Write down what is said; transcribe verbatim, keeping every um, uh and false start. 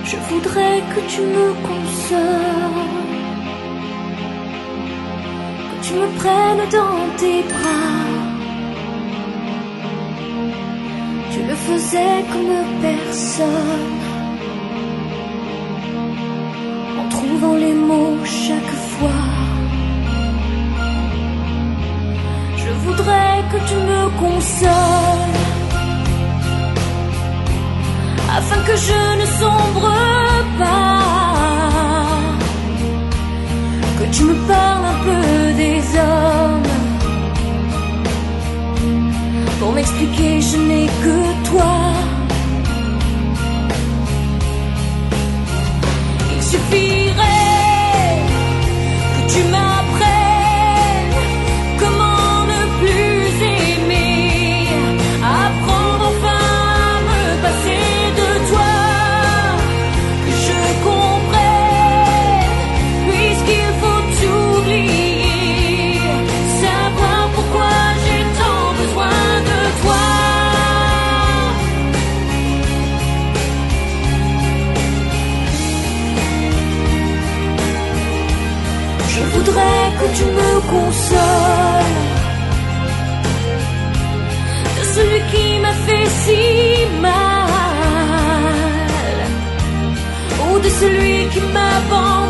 Je voudrais que tu me consoles, que tu me prennes dans tes bras. Tu le faisais comme personne, en trouvant les mots chaque fois. Je voudrais que tu me consoles, afin que je ne sombre pas, que tu me parles un peu des hommes, pour m'expliquer je n'ai que toi. Il suffirait que tu m'apprennes comment ne plus aimer, apprendre enfin à me passer de toi, que je comprenne, puisqu'il faut t'oublier, savoir pourquoi j'ai tant besoin de toi. Je voudrais que tu me consoles de celui qui m'a fait si mal, ou de celui qui m'abandonne.